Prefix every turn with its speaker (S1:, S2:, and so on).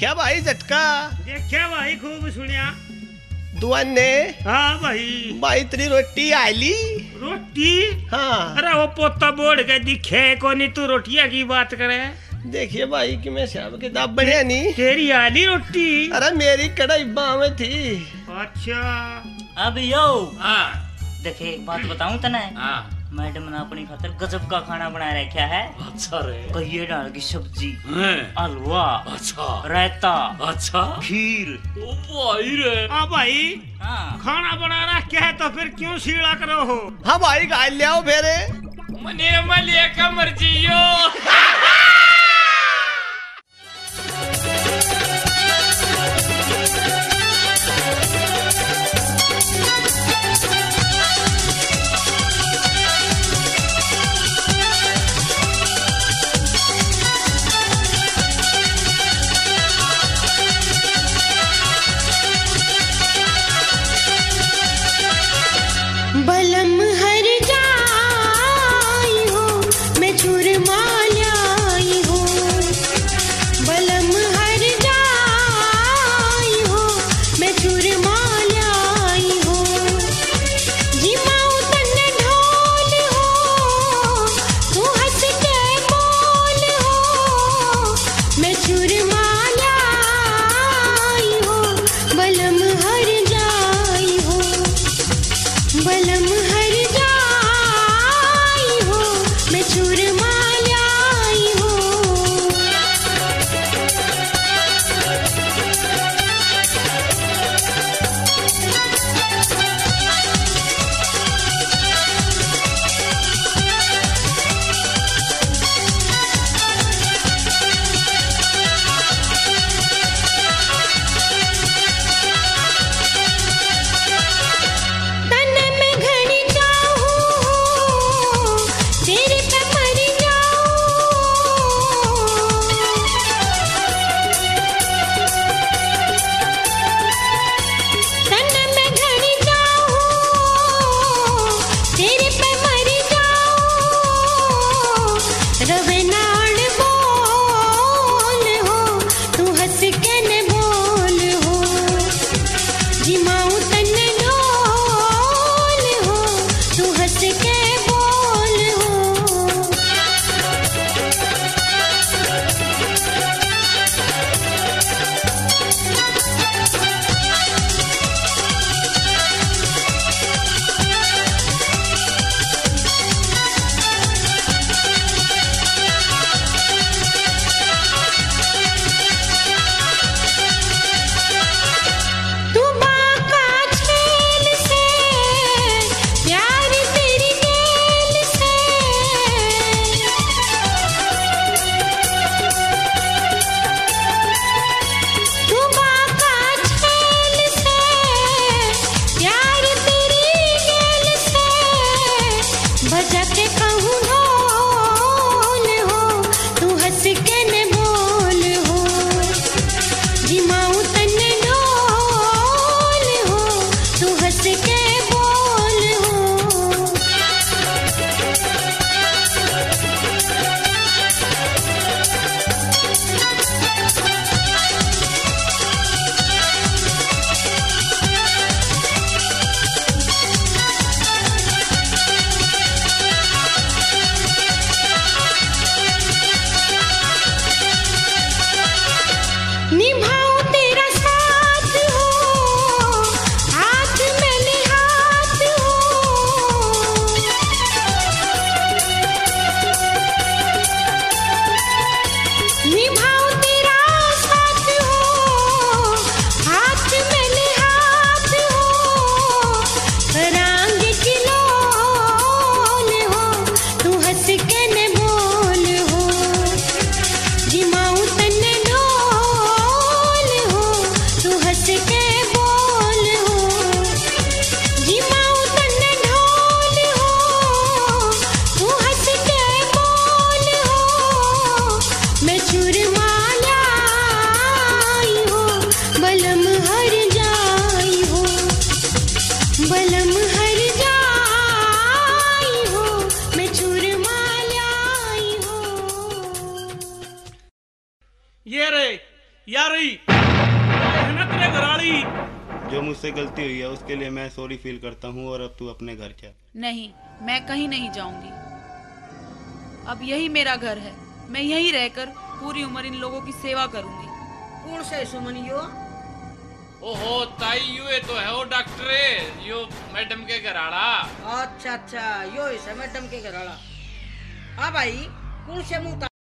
S1: देखा भाई झटका?
S2: देखा भाई, खूब सुनिया
S1: दुआने।
S2: हाँ भाई।
S1: भाई तेरी रोटी आली?
S2: रोटी?
S1: हाँ।
S2: अरे वो पोता बोड़ के दिखे को नहीं, तू रोटिया की बात करे।
S1: देखिए भाई कि मैं श्याम के दाब बढ़िया नहीं।
S2: तेरी आली रोटी?
S1: अरे मेरी कढ़ाई बाँ में थी।
S2: अच्छा।
S3: अब यो
S4: हाँ
S3: देखे एक बात बताऊं तने।
S4: हाँ
S3: मैडम ने अपनी खातिर गजब का खाना बना रखा है।
S4: अच्छा रे।
S3: कहिए दाल की सब्जी,
S4: हैं?
S3: हलवा,
S4: अच्छा
S3: रायता,
S4: अच्छा
S3: खीर।
S4: ओ भाई रे।
S2: हाँ भाई,
S3: हाँ
S2: खाना बना रखा है तो फिर क्यों सीड़ा करो हो?
S1: हाँ भाई गाय ले आओ फेरे।
S4: मने मले का मर्जी यो।
S5: बलम हर जाई हो मैं चूरमा लाई हो। बलम हर जाई हो मैं चूरमा लाई हो। जिमाऊ तन्ने ढोल हो तू हंस के बोल हो। मैं चूरमा लाई हो बलम हर जाई हो। बलम हर जाई हो मैं चूरमा लाई हो। तने में घड़ी चाहूं तेरे पे मर जाऊं। तने में घड़ी चाहूं तेरे पे मर जाऊं। रवे नाड़ बोल हो तू हंस के न बोल हो। जिमाऊ तन्ने ढोल हो तू हंस के बोल हो। तू बाका छेल से प्यार तेरी जेल से। तू बाका छेल से प्यार तेरी जेल से। बजा के कहूँ ढोल हो तू हंस के न बोल हो। जिमाऊ तन्ने ढोल हो तू हंस के बोल हो। निभाऊं तेरा साथ हो हाथ में ले हाथ हो। निभाऊं तेरा साथ हो हाथ में ले हाथ हो। करांगे खिलौने हो तू हंस के न बोल हो। जिमाऊ तन्ने ढोल
S2: घराली है ना तेरे घराली।
S6: जो मुझसे गलती हुई है उसके लिए मैं सॉरी फील करता हूँ और अब तू अपने घर चल।
S7: नहीं, मैं कहीं नहीं जाऊंगी। अब यही मेरा घर है, मैं यहीं रहकर पूरी उम्र इन लोगों की सेवा करूंगी।
S8: कौन से सुमनियो?
S4: ओहो ताई ये तो है वो डॉक्टर यो मैडम के घराड़ा।
S8: अच्छा अच्छा, यो इसे मैडम के घराड़ा। हाँ भाई, कौन से मुंह